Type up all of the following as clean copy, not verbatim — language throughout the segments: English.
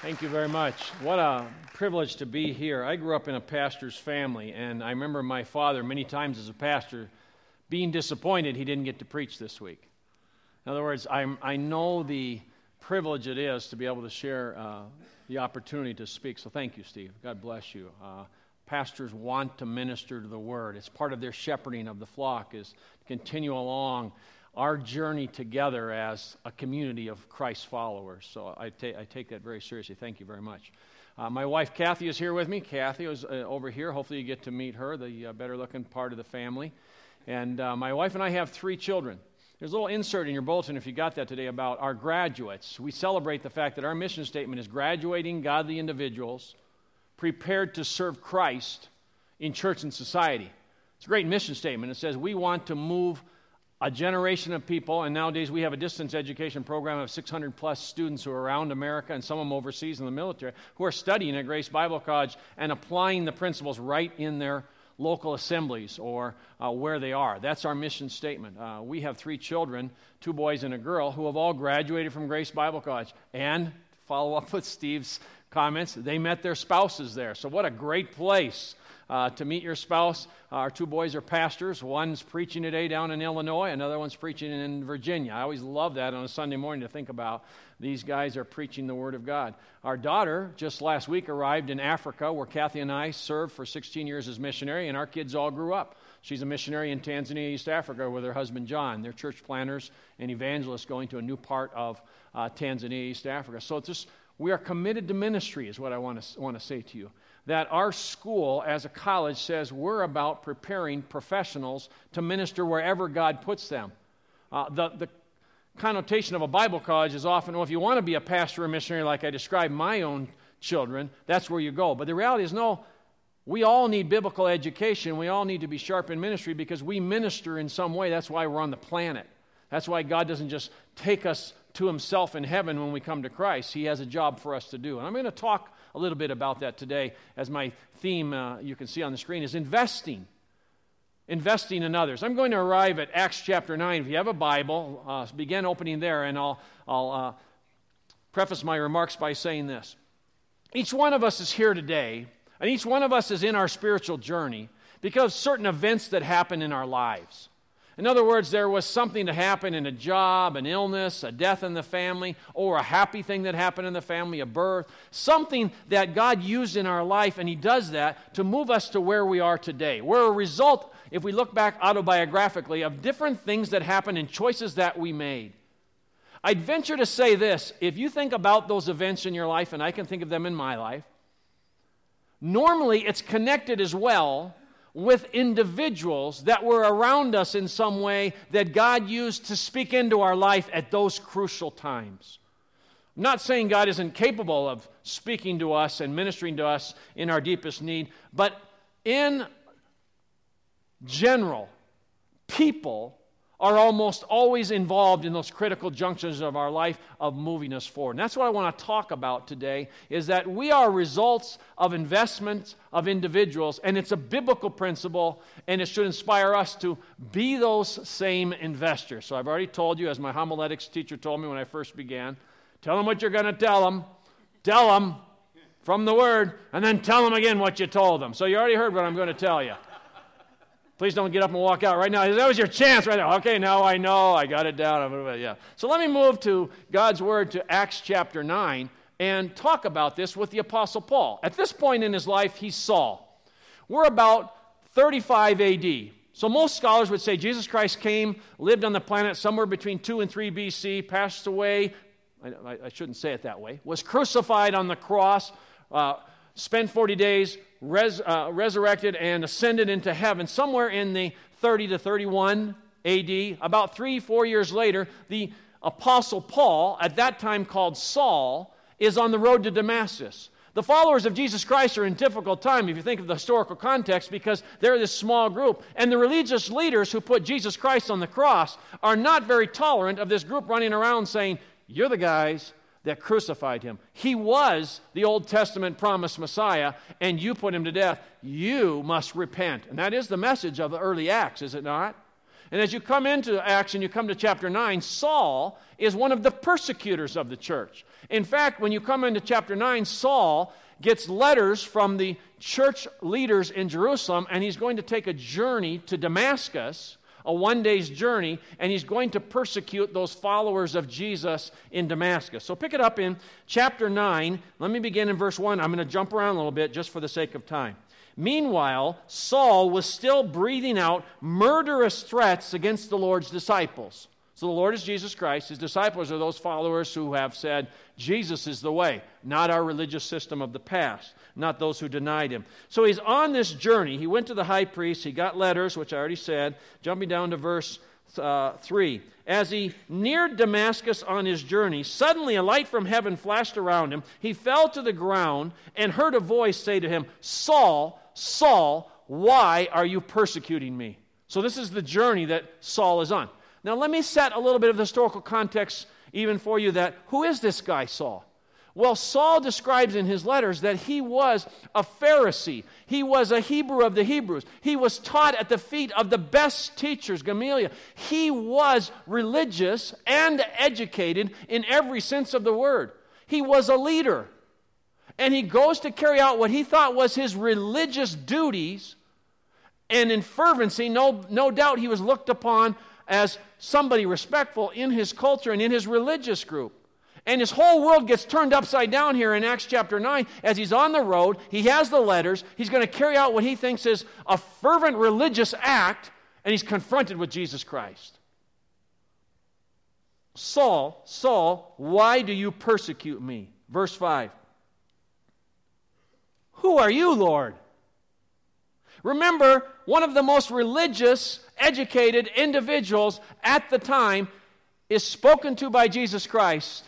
Thank you very much. What a privilege to be here. I grew up in a pastor's family, and I remember my father many times as a pastor being disappointed he didn't get to preach this week. In other words, I know the privilege it is to be able to share the opportunity to speak. So thank you, Steve. God bless you. Pastors want to minister to the Word. It's part of their shepherding of the flock is to continue along our journey together as a community of Christ followers. So I take that very seriously. Thank you very much. My wife, Kathy, is here with me. Kathy is over here. Hopefully you get to meet her, the better-looking part of the family. And my wife and I have 3 children. There's a little insert in your bulletin, if you got that today, about our graduates. We celebrate the fact that our mission statement is graduating godly individuals prepared to serve Christ in church and society. It's a great mission statement. It says we want to move a generation of people, and nowadays we have a distance education program of 600-plus students who are around America and some of them overseas in the military who are studying at Grace Bible College and applying the principles right in their local assemblies or where they are. That's our mission statement. We have 3 children, 2 boys and a girl, who have all graduated from Grace Bible College. And to follow up with Steve's comments, they met their spouses there. So what a great place to meet your spouse. Our 2 boys are pastors. One's preaching today down in Illinois. Another one's preaching in Virginia. I always love that on a Sunday morning to think about these guys are preaching the Word of God. Our daughter just last week arrived in Africa where Kathy and I served for 16 years as missionary, and our kids all grew up. She's a missionary in Tanzania, East Africa with her husband John. They're church planners and evangelists going to a new part of Tanzania, East Africa. So we are committed to ministry is what I want to say to you. That our school as a college says we're about preparing professionals to minister wherever God puts them. The connotation of a Bible college is often, well, if you want to be a pastor or missionary like I described my own children, that's where you go. But the reality is, no, we all need biblical education. We all need to be sharp in ministry because we minister in some way. That's why we're on the planet. That's why God doesn't just take us to himself in heaven when we come to Christ. He has a job for us to do. And I'm going to talk a little bit about that today as my theme, you can see on the screen, is investing. Investing in others. I'm going to arrive at Acts chapter 9. If you have a Bible, begin opening there, and I'll preface my remarks by saying this. Each one of us is here today, and each one of us is in our spiritual journey because of certain events that happen in our lives. In other words, there was something to happen in a job, an illness, a death in the family, or a happy thing that happened in the family, a birth, something that God used in our life, and he does that to move us to where we are today. We're a result, if we look back autobiographically, of different things that happened and choices that we made. I'd venture to say this, if you think about those events in your life, and I can think of them in my life, normally it's connected as well with individuals that were around us in some way that God used to speak into our life at those crucial times. I'm not saying God isn't capable of speaking to us and ministering to us in our deepest need, but in general, people are almost always involved in those critical junctions of our life of moving us forward. And that's what I want to talk about today, is that we are results of investments of individuals, and it's a biblical principle, and it should inspire us to be those same investors. So I've already told you, as my homiletics teacher told me when I first began, tell them what you're going to tell them from the Word, and then tell them again what you told them. So you already heard what I'm going to tell you. Please don't get up and walk out right now. That was your chance right now. Okay, now I know. I got it down. Yeah. So let me move to God's Word to Acts chapter 9 and talk about this with the Apostle Paul. At this point in his life, he's Saul. We're about 35 A.D. So most scholars would say Jesus Christ came, lived on the planet somewhere between 2 and 3 B.C., passed away. I shouldn't say it that way. Was crucified on the cross, spent 40 days, resurrected and ascended into heaven somewhere in the 30 to 31 A.D. About 3-4 years later, the Apostle Paul, at that time called Saul, is on the road to Damascus. The followers of Jesus Christ are in difficult time, if you think of the historical context, because they're this small group. And the religious leaders who put Jesus Christ on the cross are not very tolerant of this group running around saying, "You're the guys that crucified him. He was the Old Testament promised Messiah, and you put him to death. You must repent." And that is the message of the early Acts, is it not? And as you come into Acts and you come to chapter 9, Saul is one of the persecutors of the church. In fact, when you come into chapter 9, Saul gets letters from the church leaders in Jerusalem, and he's going to take a journey to Damascus, a one-day's journey, and he's going to persecute those followers of Jesus in Damascus. So pick it up in chapter 9. Let me begin in verse 1. I'm going to jump around a little bit just for the sake of time. Meanwhile, Saul was still breathing out murderous threats against the Lord's disciples. So the Lord is Jesus Christ. His disciples are those followers who have said, Jesus is the way, not our religious system of the past, not those who denied him. So he's on this journey. He went to the high priest. He got letters, which I already said. Jumping down to verse 3. As he neared Damascus on his journey, suddenly a light from heaven flashed around him. He fell to the ground and heard a voice say to him, Saul, Saul, why are you persecuting me? So this is the journey that Saul is on. Now let me set a little bit of the historical context even for you that, who is this guy Saul? Well, Saul describes in his letters that he was a Pharisee. He was a Hebrew of the Hebrews. He was taught at the feet of the best teachers, Gamaliel. He was religious and educated in every sense of the word. He was a leader. And he goes to carry out what he thought was his religious duties, and in fervency, no doubt he was looked upon as somebody respectful in his culture and in his religious group. And his whole world gets turned upside down here in Acts chapter 9 as he's on the road. He has the letters. He's going to carry out what he thinks is a fervent religious act, and he's confronted with Jesus Christ. Saul, Saul, why do you persecute me? Verse 5. Who are you, Lord? Remember, one of the most religious, educated individuals at the time is spoken to by Jesus Christ.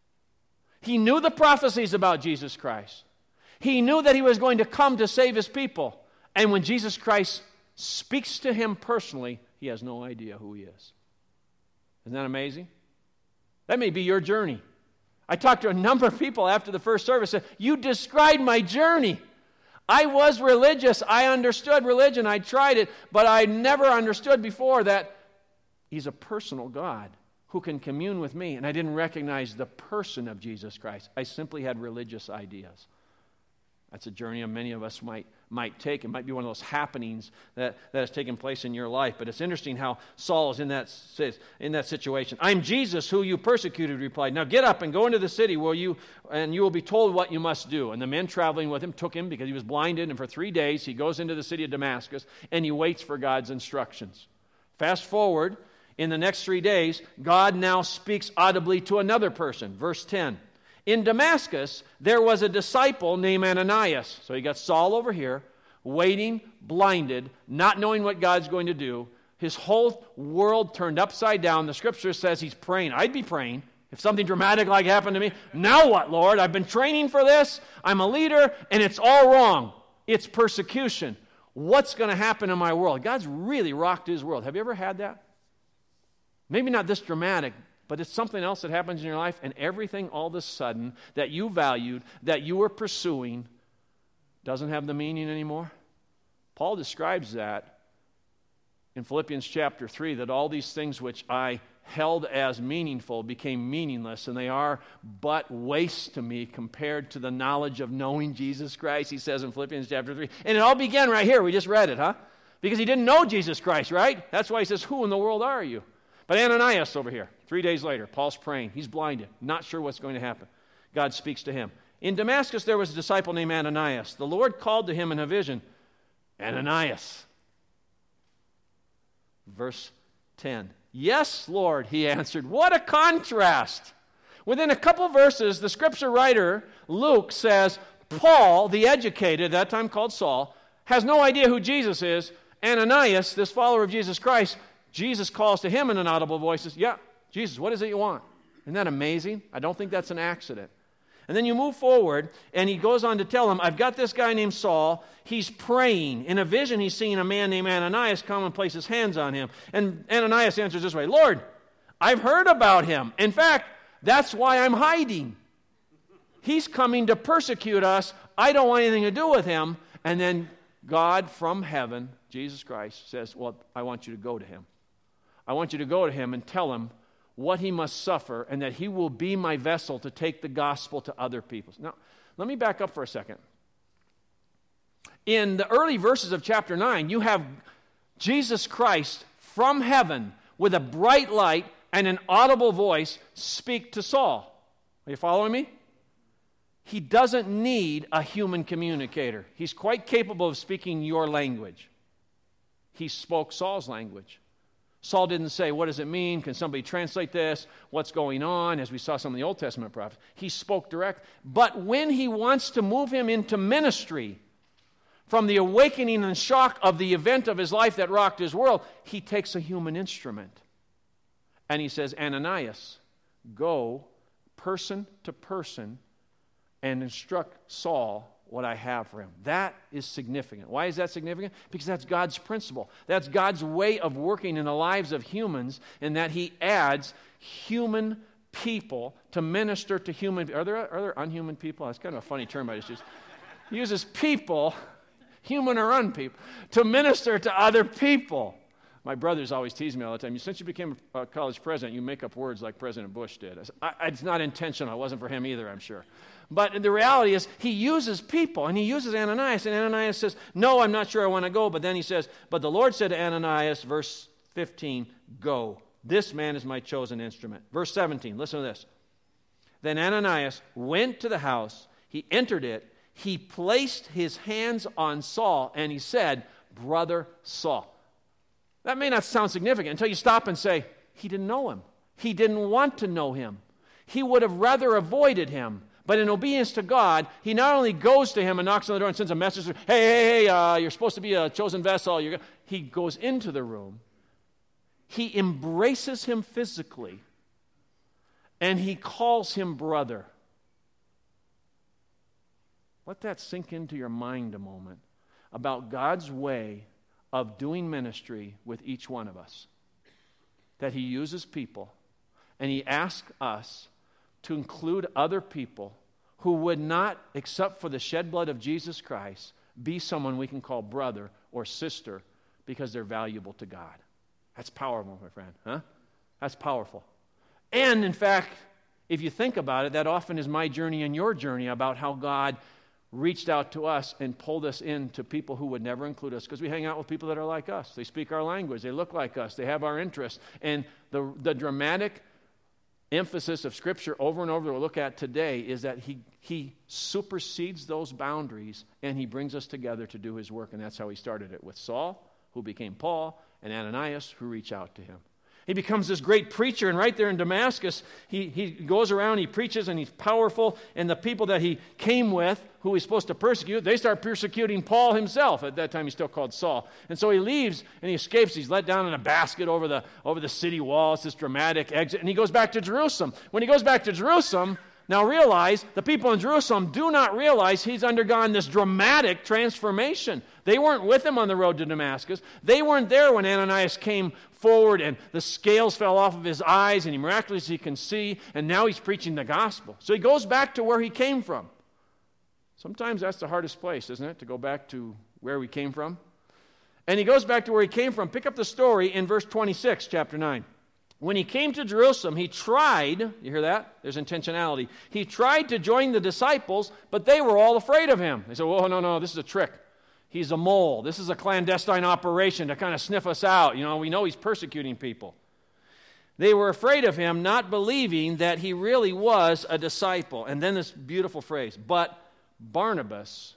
He knew the prophecies about Jesus Christ. He knew that he was going to come to save his people. And when Jesus Christ speaks to him personally, he has no idea who he is. Isn't that amazing? That may be your journey. I talked to a number of people after the first service and said, you described my journey. I was religious. I understood religion. I tried it, but I never understood before that he's a personal God who can commune with me, and I didn't recognize the person of Jesus Christ. I simply had religious ideas. That's a journey that many of us might take. It might be one of those happenings that has taken place in your life. But it's interesting how Saul is in that situation. I'm Jesus who you persecuted, replied. Now get up and go into the city and you will be told what you must do. And the men traveling with him took him because he was blinded. And for 3 days he goes into the city of Damascus and he waits for God's instructions. Fast forward, in the next 3 days, God now speaks audibly to another person. Verse 10. In Damascus, there was a disciple named Ananias. So you got Saul over here, waiting, blinded, not knowing what God's going to do. His whole world turned upside down. The scripture says he's praying. I'd be praying if something dramatic like happened to me. Now what, Lord? I've been training for this. I'm a leader, and it's all wrong. It's persecution. What's going to happen in my world? God's really rocked his world. Have you ever had that? Maybe not this dramatic, but it's something else that happens in your life, and everything all of a sudden that you valued, that you were pursuing, doesn't have the meaning anymore. Paul describes that in Philippians chapter 3, that all these things which I held as meaningful became meaningless, and they are but waste to me compared to the knowledge of knowing Jesus Christ, he says in Philippians chapter 3. And it all began right here. We just read it, huh? Because he didn't know Jesus Christ, right? That's why he says, who in the world are you? But Ananias over here, 3 days later, Paul's praying. He's blinded, not sure what's going to happen. God speaks to him. In Damascus, there was a disciple named Ananias. The Lord called to him in a vision, Ananias. Verse 10. Yes, Lord, he answered. What a contrast. Within a couple verses, the scripture writer, Luke, says, Paul, the educated, at that time called Saul, has no idea who Jesus is. Ananias, this follower of Jesus Christ, Jesus calls to him in an audible voice, says, yeah, Jesus, what is it you want? Isn't that amazing? I don't think that's an accident. And then you move forward, and he goes on to tell him, I've got this guy named Saul. He's praying. In a vision, he's seeing a man named Ananias come and place his hands on him. And Ananias answers this way, Lord, I've heard about him. In fact, that's why I'm hiding. He's coming to persecute us. I don't want anything to do with him. And then God from heaven, Jesus Christ, says, well, I want you to go to him. I want you to go to him and tell him what he must suffer and that he will be my vessel to take the gospel to other people. Now, let me back up for a second. In the early verses of chapter 9, you have Jesus Christ from heaven with a bright light and an audible voice speak to Saul. Are you following me? He doesn't need a human communicator. He's quite capable of speaking your language. He spoke Saul's language. Saul didn't say, what does it mean? Can somebody translate this? What's going on? As we saw some of the Old Testament prophets. He spoke direct. But when he wants to move him into ministry, from the awakening and shock of the event of his life that rocked his world, he takes a human instrument. And he says, Ananias, go person to person and instruct Saul what I have for him. That is significant. Why is that significant? Because that's God's principle. That's God's way of working in the lives of humans, in that he adds human people to minister to human. Are there unhuman people? That's kind of a funny term I just used. He uses people, human or unpeople, to minister to other people. My brothers always tease me all the time. Since you became a college president, you make up words like President Bush did. It's not intentional. It wasn't for him either, I'm sure. But the reality is, he uses people, and he uses Ananias, and Ananias says, no, I'm not sure I want to go. But then he says, but the Lord said to Ananias, verse 15, go. This man is my chosen instrument. Verse 17, listen to this. Then Ananias went to the house. He entered it. He placed his hands on Saul, and he said, Brother Saul. That may not sound significant until you stop and say, he didn't know him. He didn't want to know him. He would have rather avoided him. But in obedience to God, he not only goes to him and knocks on the door and sends a message, hey, you're supposed to be a chosen vessel. He goes into the room. He embraces him physically. And he calls him brother. Let that sink into your mind a moment about God's way of doing ministry with each one of us. That he uses people, and he asks us to include other people who would not, except for the shed blood of Jesus Christ, be someone we can call brother or sister because they're valuable to God. That's powerful, my friend. Huh? That's powerful. And in fact, if you think about it, that often is my journey and your journey about how God reached out to us and pulled us into people who would never include us, because we hang out with people that are like us. They speak our language. They look like us. They have our interests. And the dramatic emphasis of Scripture over and over that we'll look at today is that he supersedes those boundaries, and he brings us together to do his work. And that's how he started it with Saul, who became Paul, and Ananias, who reached out to him. He becomes this great preacher, and right there in Damascus, he goes around, he preaches, and he's powerful, and the people that he came with, who he's supposed to persecute, they start persecuting Paul himself. At that time, he's still called Saul. And so he leaves, and he escapes. He's let down in a basket over the city wall. It's this dramatic exit, and he goes back to Jerusalem. When he goes back to Jerusalem, now realize, the people in Jerusalem do not realize he's undergone this dramatic transformation. They weren't with him on the road to Damascus. They weren't there when Ananias came forward and the scales fell off of his eyes and he miraculously can see, and now he's preaching the gospel. So he goes back to where he came from. Sometimes that's the hardest place, isn't it, to go back to where we came from? And he goes back to where he came from. Pick up the story in verse 26, chapter 9. When he came to Jerusalem, he tried, you hear that? There's intentionality. He tried to join the disciples, but they were all afraid of him. They said, "Whoa, no, this is a trick. He's a mole. This is a clandestine operation to kind of sniff us out. We know he's persecuting people." They were afraid of him, not believing that he really was a disciple. And then this beautiful phrase, but Barnabas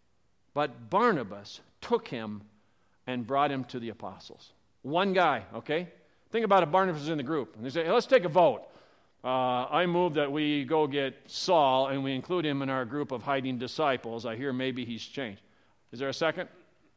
took him and brought him to the apostles. One guy, okay? Think about if Barnabas is in the group. And they say, hey, let's take a vote. I move that we go get Saul and we include him in our group of hiding disciples. I hear maybe he's changed. Is there a second?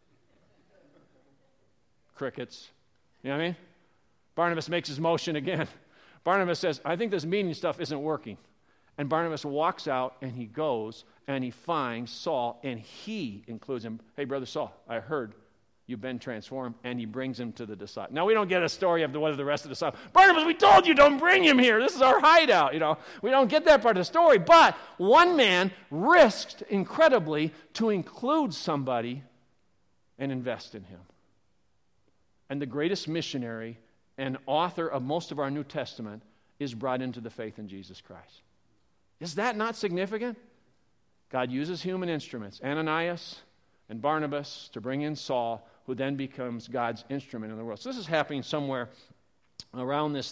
Crickets. You know what I mean? Barnabas makes his motion again. Barnabas says, I think this meeting stuff isn't working. And Barnabas walks out and he goes and he finds Saul and he includes him. Hey, Brother Saul, I heard you've been transformed, and he brings him to the disciples. Now, we don't get a story of what the rest of the disciples. Barnabas, we told you, don't bring him here. This is our hideout. We don't get that part of the story. But one man risked incredibly to include somebody and invest in him. And the greatest missionary and author of most of our New Testament, is brought into the faith in Jesus Christ. Is that not significant? God uses human instruments, Ananias and Barnabas, to bring in Saul, who then becomes God's instrument in the world. So this is happening somewhere around this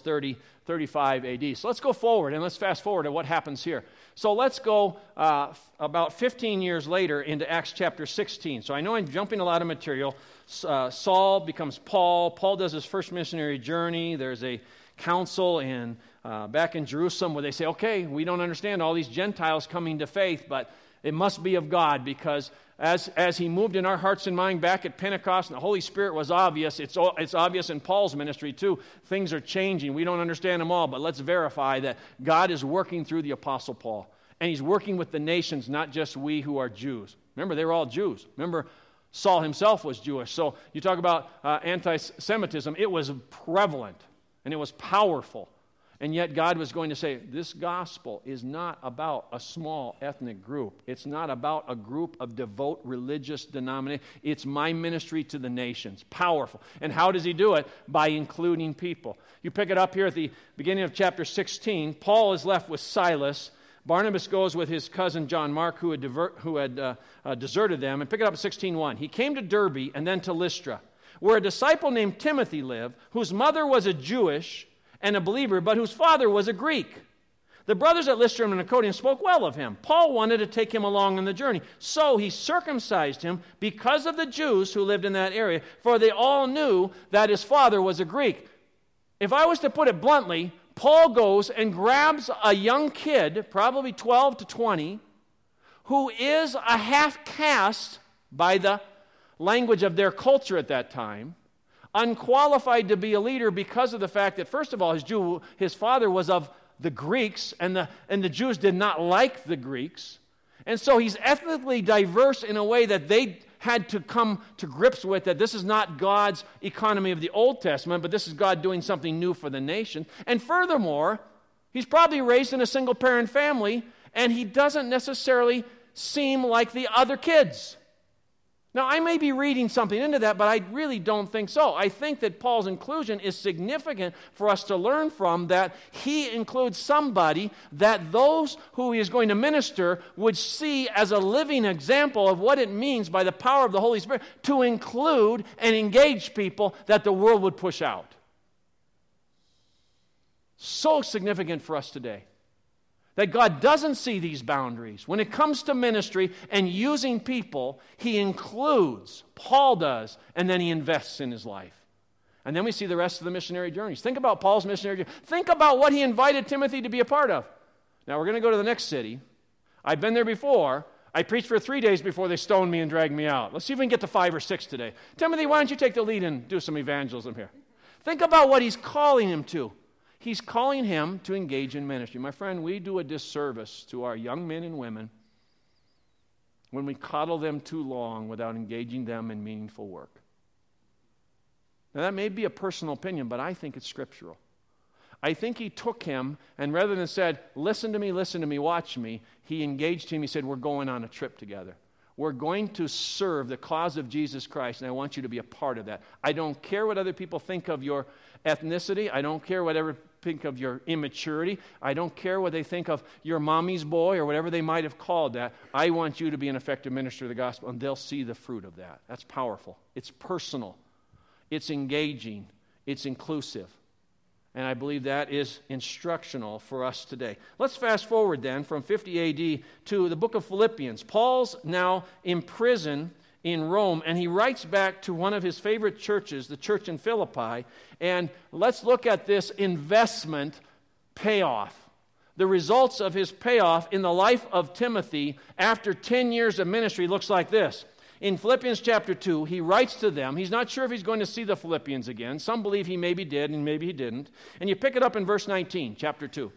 35 AD. So let's go forward, and let's fast forward to what happens here. So let's go about 15 years later into Acts chapter 16. So I know I'm jumping a lot of material. Saul becomes Paul. Paul does his first missionary journey. There's a council back in Jerusalem where they say, okay, we don't understand all these Gentiles coming to faith, but it must be of God, because as he moved in our hearts and mind back at Pentecost, and the Holy Spirit was obvious, it's obvious in Paul's ministry too. Things are changing. We don't understand them all, but let's verify that God is working through the Apostle Paul. And he's working with the nations, not just we who are Jews. Remember, they were all Jews. Remember, Saul himself was Jewish. So you talk about anti-Semitism. It was prevalent, and it was powerful. And yet God was going to say, this gospel is not about a small ethnic group. It's not about a group of devout religious denominations. It's my ministry to the nations. Powerful. And how does he do it? By including people. You pick it up here at the beginning of chapter 16. Paul is left with Silas. Barnabas goes with his cousin John Mark, who had deserted them. And pick it up at 16:1. He came to Derbe and then to Lystra, where a disciple named Timothy lived, whose mother was a Jewish and a believer, but whose father was a Greek. The brothers at Lystra and Iconium spoke well of him. Paul wanted to take him along on the journey, so he circumcised him because of the Jews who lived in that area, for they all knew that his father was a Greek. If I was to put it bluntly, Paul goes and grabs a young kid, probably 12 to 20, who is a half-caste by the language of their culture at that time, unqualified to be a leader because of the fact that, first of all, his father was of the Greeks, and the Jews did not like the Greeks. And so he's ethnically diverse in a way that they had to come to grips with, that this is not God's economy of the Old Testament, but this is God doing something new for the nation. And furthermore, he's probably raised in a single-parent family, and he doesn't necessarily seem like the other kids. Now, I may be reading something into that, but I really don't think so. I think that Paul's inclusion is significant for us to learn from, that he includes somebody that those who he is going to minister would see as a living example of what it means by the power of the Holy Spirit to include and engage people that the world would push out. So significant for us today. That God doesn't see these boundaries. When it comes to ministry and using people, he includes, Paul does, and then he invests in his life. And then we see the rest of the missionary journeys. Think about Paul's missionary journey. Think about what he invited Timothy to be a part of. Now we're going to go to the next city. I've been there before. I preached for 3 days before they stoned me and dragged me out. Let's see if we can get to 5 or 6 today. Timothy, why don't you take the lead and do some evangelism here? Think about what he's calling him to. He's calling him to engage in ministry. My friend, we do a disservice to our young men and women when we coddle them too long without engaging them in meaningful work. Now, that may be a personal opinion, but I think it's scriptural. I think he took him, and rather than said, listen to me, watch me, he engaged him. He said, we're going on a trip together. We're going to serve the cause of Jesus Christ, and I want you to be a part of that. I don't care what other people think of your ethnicity. I don't care whatever think of your immaturity. I don't care what they think of your mommy's boy or whatever they might have called that. I want you to be an effective minister of the gospel, and they'll see the fruit of that. That's powerful. It's personal. It's engaging. It's inclusive. And I believe that is instructional for us today. Let's fast forward then from 50 AD to the book of Philippians. Paul's now in prison in Rome, and he writes back to one of his favorite churches, the church in Philippi, and let's look at this investment payoff. The results of his payoff in the life of Timothy after 10 years of ministry looks like this. In Philippians chapter 2, he writes to them. He's not sure if he's going to see the Philippians again. Some believe he maybe did and maybe he didn't. And you pick it up in verse 19, chapter 2.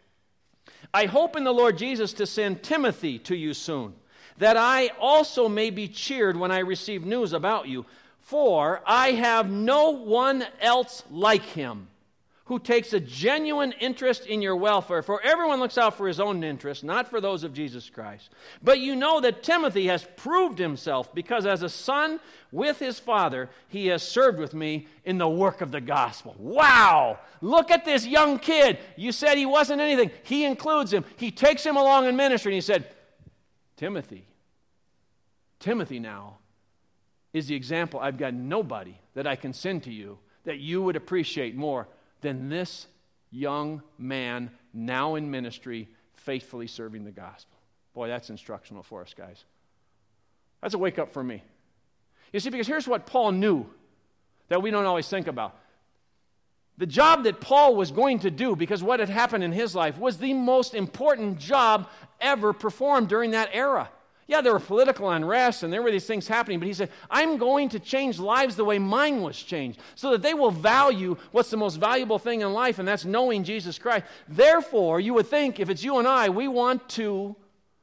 I hope in the Lord Jesus to send Timothy to you soon, that I also may be cheered when I receive news about you. For I have no one else like him, who takes a genuine interest in your welfare. For everyone looks out for his own interest, not for those of Jesus Christ. But you know that Timothy has proved himself, because as a son with his father, he has served with me in the work of the gospel. Wow! Look at this young kid. You said he wasn't anything. He includes him. He takes him along in ministry, and he said, Timothy now is the example. I've got nobody that I can send to you that you would appreciate more than this young man now in ministry, faithfully serving the gospel. Boy, that's instructional for us, guys. That's a wake-up for me. You see, because here's what Paul knew that we don't always think about. The job that Paul was going to do, because what had happened in his life, was the most important job ever performed during that era. Yeah, there were political unrest and there were these things happening, but he said, I'm going to change lives the way mine was changed, so that they will value what's the most valuable thing in life, and that's knowing Jesus Christ. Therefore, you would think, if it's you and I, we want to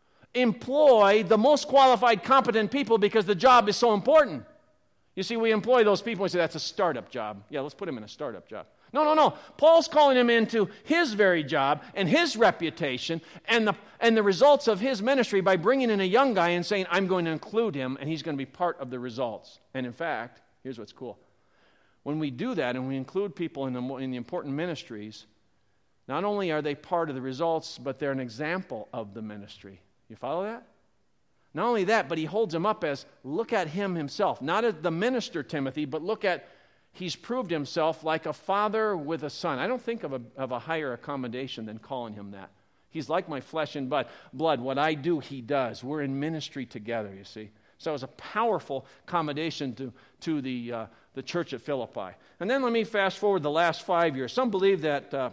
employ the most qualified, competent people because the job is so important. You see, we employ those people and we say, that's a startup job. Yeah, let's put him in a startup job. No. Paul's calling him into his very job and his reputation and the results of his ministry by bringing in a young guy and saying, I'm going to include him and he's going to be part of the results. And in fact, here's what's cool. When we do that and we include people in the important ministries, not only are they part of the results, but they're an example of the ministry. You follow that? Not only that, but he holds him up as, look at him himself. Not as the minister Timothy, but look at, he's proved himself like a father with a son. I don't think of a higher accommodation than calling him that. He's like my flesh and blood. What I do, he does. We're in ministry together, you see. So it was a powerful accommodation to the church at Philippi. And then let me fast forward the last 5 years. Some believe that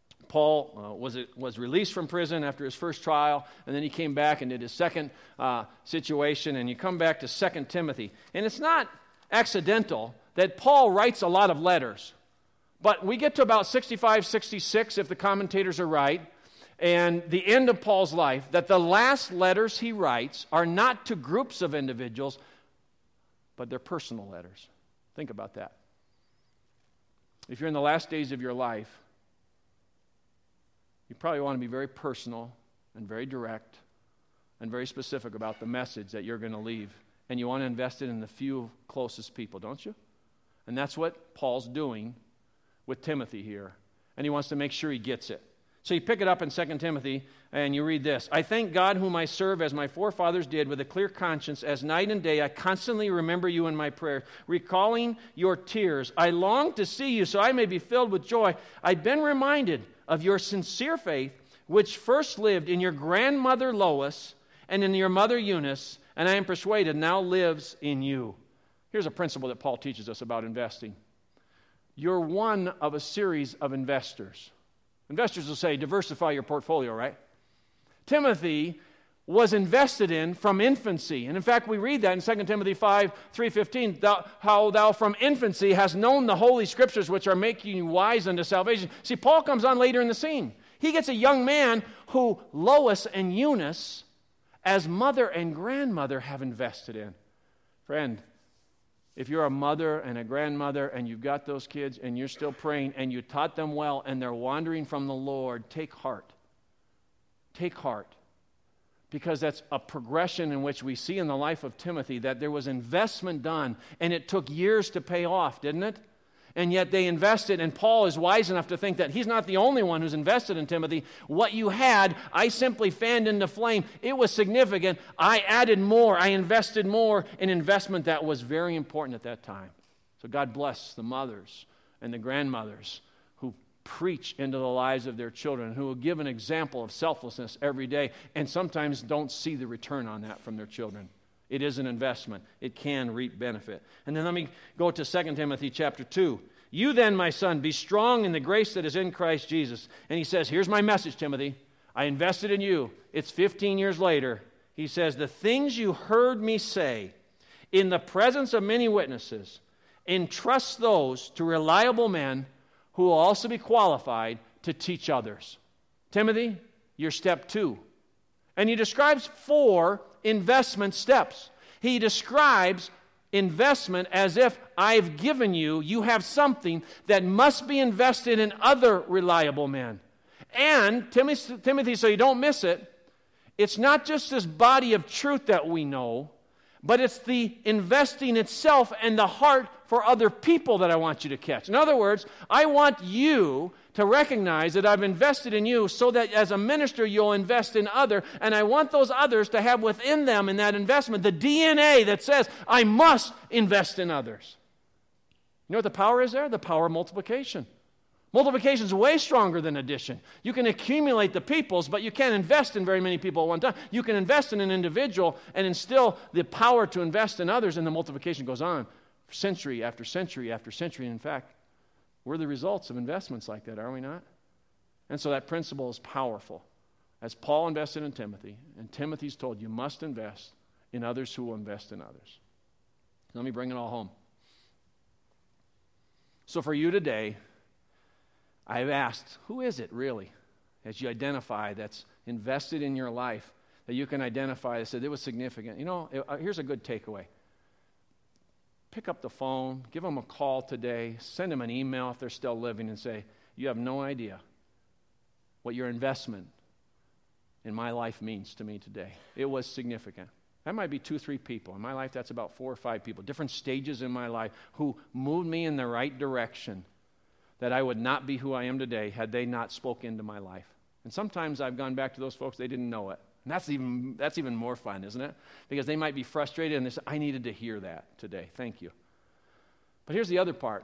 Paul was released from prison after his first trial, and then he came back and did his second situation, and you come back to 2 Timothy. And it's not accidental that Paul writes a lot of letters. But we get to about 65, 66, if the commentators are right, and the end of Paul's life, that the last letters he writes are not to groups of individuals, but they're personal letters. Think about that. If you're in the last days of your life, you probably want to be very personal and very direct and very specific about the message that you're going to leave. And you want to invest it in the few closest people, don't you? And that's what Paul's doing with Timothy here. And he wants to make sure he gets it. So you pick it up in 2 Timothy and you read this. I thank God whom I serve as my forefathers did with a clear conscience, as night and day I constantly remember you in my prayer, recalling your tears. I long to see you so I may be filled with joy. I've been reminded of your sincere faith, which first lived in your grandmother Lois and in your mother Eunice, and I am persuaded now lives in you. Here's a principle that Paul teaches us about investing. You're one of a series of investors. Investors will say, diversify your portfolio, right? Timothy was invested in from infancy. And in fact, we read that in 2 Timothy 5, 3:15, how thou from infancy hast known the holy scriptures which are making you wise unto salvation. See, Paul comes on later in the scene. He gets a young man who Lois and Eunice, as mother and grandmother, have invested in. Friend, if you're a mother and a grandmother and you've got those kids and you're still praying and you taught them well and they're wandering from the Lord, take heart. Take heart. Because that's a progression in which we see in the life of Timothy that there was investment done and it took years to pay off, didn't it? And yet they invested, and Paul is wise enough to think that he's not the only one who's invested in Timothy. What you had, I simply fanned into flame. It was significant. I added more. I invested more in investment that was very important at that time. So God bless the mothers and the grandmothers who preach into the lives of their children, who will give an example of selflessness every day, and sometimes don't see the return on that from their children. It is an investment. It can reap benefit. And then let me go to 2 Timothy chapter 2. You then, my son, be strong in the grace that is in Christ Jesus. And he says, here's my message, Timothy. I invested in you. It's 15 years later. He says, the things you heard me say in the presence of many witnesses, entrust those to reliable men who will also be qualified to teach others. Timothy, you're step 2. And he describes 4 investment steps. He describes investment as if I've given you. You have something that must be invested in other reliable men. And, Timothy, so you don't miss it, it's not just this body of truth that we know, but it's the investing itself and the heart for other people that I want you to catch. In other words, I want you to recognize that I've invested in you so that as a minister you'll invest in other, and I want those others to have within them in that investment the DNA that says, I must invest in others. You know what the power is there? The power of multiplication. Multiplication is way stronger than addition. You can accumulate the peoples, but you can't invest in very many people at one time. You can invest in an individual and instill the power to invest in others, and the multiplication goes on for century after century after century. In fact, we're the results of investments like that, are we not? And so that principle is powerful. As Paul invested in Timothy, and Timothy's told you must invest in others who will invest in others. Let me bring it all home. So for you today, I've asked, who is it really, as you identify, that's invested in your life, that you can identify that said it was significant? You know, here's a good takeaway. Pick up the phone, give them a call today, send them an email if they're still living, and say, you have no idea what your investment in my life means to me today. It was significant. That might be 2 or 3 people. In my life, that's about 4 or 5 people, different stages in my life, who moved me in the right direction, that I would not be who I am today had they not spoken into my life. And sometimes I've gone back to those folks, they didn't know it. And that's even more fun, isn't it? Because they might be frustrated and they say, I needed to hear that today. Thank you. But here's the other part.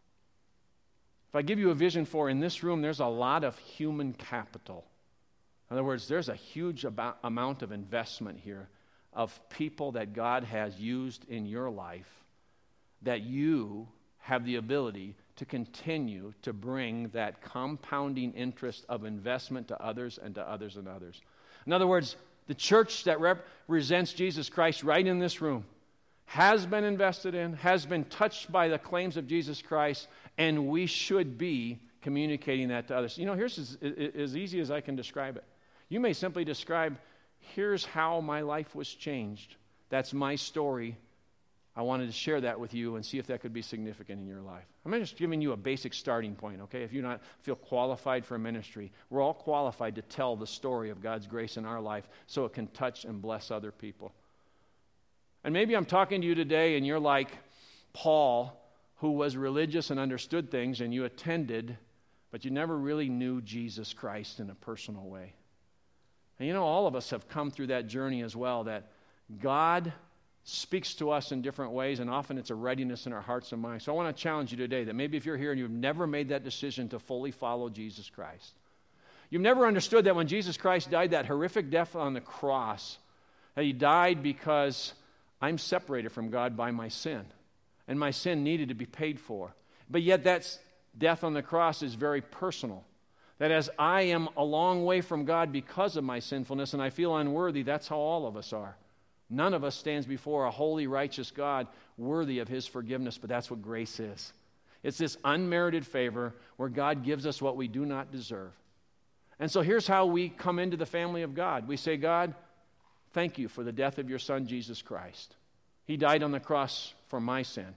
If I give you a vision for in this room, there's a lot of human capital. In other words, there's a huge amount of investment here of people that God has used in your life that you have the ability to continue to bring that compounding interest of investment to others and to others and others. In other words, the church that represents Jesus Christ right in this room has been invested in, has been touched by the claims of Jesus Christ, and we should be communicating that to others. You know, here's as easy as I can describe it. You may simply describe, here's how my life was changed. That's my story. I wanted to share that with you and see if that could be significant in your life. I'm just giving you a basic starting point, okay? If you not feel qualified for ministry, we're all qualified to tell the story of God's grace in our life so it can touch and bless other people. And maybe I'm talking to you today and you're like Paul, who was religious and understood things, and you attended, but you never really knew Jesus Christ in a personal way. And you know, all of us have come through that journey as well, that God speaks to us in different ways, and often it's a readiness in our hearts and minds. So I want to challenge you today that maybe if you're here and you've never made that decision to fully follow Jesus Christ, you've never understood that when Jesus Christ died that horrific death on the cross, that he died because I'm separated from God by my sin, and my sin needed to be paid for. But yet that death on the cross is very personal. That as I am a long way from God because of my sinfulness and I feel unworthy, that's how all of us are. None of us stands before a holy, righteous God worthy of his forgiveness, but that's what grace is. It's this unmerited favor where God gives us what we do not deserve. And so here's how we come into the family of God. We say, God, thank you for the death of your Son, Jesus Christ. He died on the cross for my sin.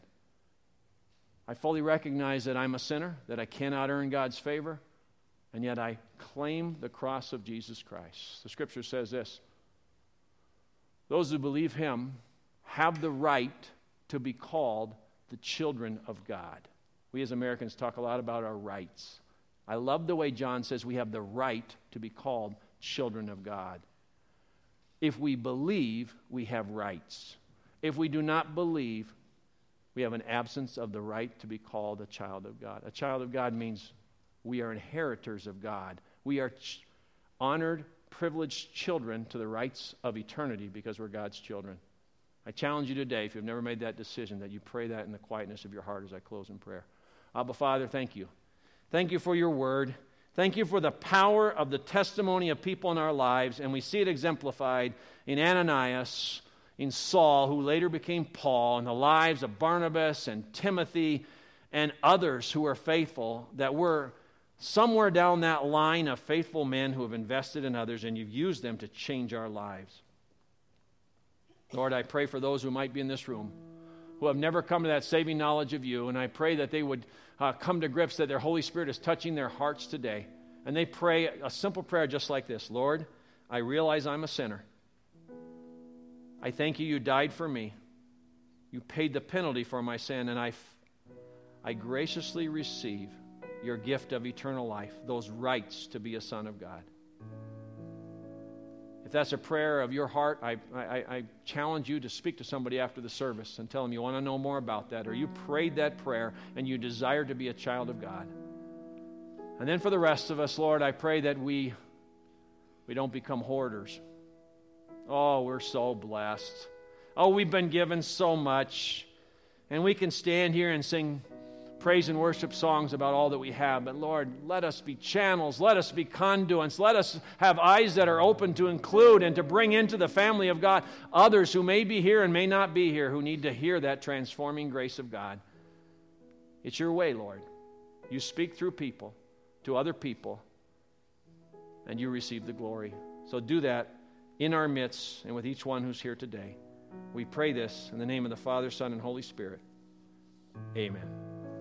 I fully recognize that I'm a sinner, that I cannot earn God's favor, and yet I claim the cross of Jesus Christ. The Scripture says this: those who believe him have the right to be called the children of God. We as Americans talk a lot about our rights. I love the way John says we have the right to be called children of God. If we believe, we have rights. If we do not believe, we have an absence of the right to be called a child of God. A child of God means we are inheritors of God. We are honored, privileged children to the rights of eternity because we're God's children. I challenge you today, if you've never made that decision, that you pray that in the quietness of your heart as I close in prayer. Abba, Father, thank you. Thank you for your word. Thank you for the power of the testimony of people in our lives, and we see it exemplified in Ananias, in Saul, who later became Paul, in the lives of Barnabas and Timothy and others who are faithful, that were somewhere down that line of faithful men who have invested in others, and you've used them to change our lives. Lord, I pray for those who might be in this room who have never come to that saving knowledge of you, and I pray that they would come to grips that their Holy Spirit is touching their hearts today. And they pray a simple prayer just like this: Lord, I realize I'm a sinner. I thank you, you died for me. You paid the penalty for my sin, and I graciously receive your gift of eternal life, those rights to be a son of God. If that's a prayer of your heart, I challenge you to speak to somebody after the service and tell them you want to know more about that, or you prayed that prayer and you desire to be a child of God. And then for the rest of us, Lord, I pray that we don't become hoarders. Oh, we're so blessed. Oh, we've been given so much. And we can stand here and sing praise and worship songs about all that we have. But Lord, let us be channels. Let us be conduits. Let us have eyes that are open to include and to bring into the family of God others who may be here and may not be here, who need to hear that transforming grace of God. It's your way, Lord. You speak through people to other people, and you receive the glory. So do that in our midst and with each one who's here today. We pray this in the name of the Father, Son, and Holy Spirit. Amen.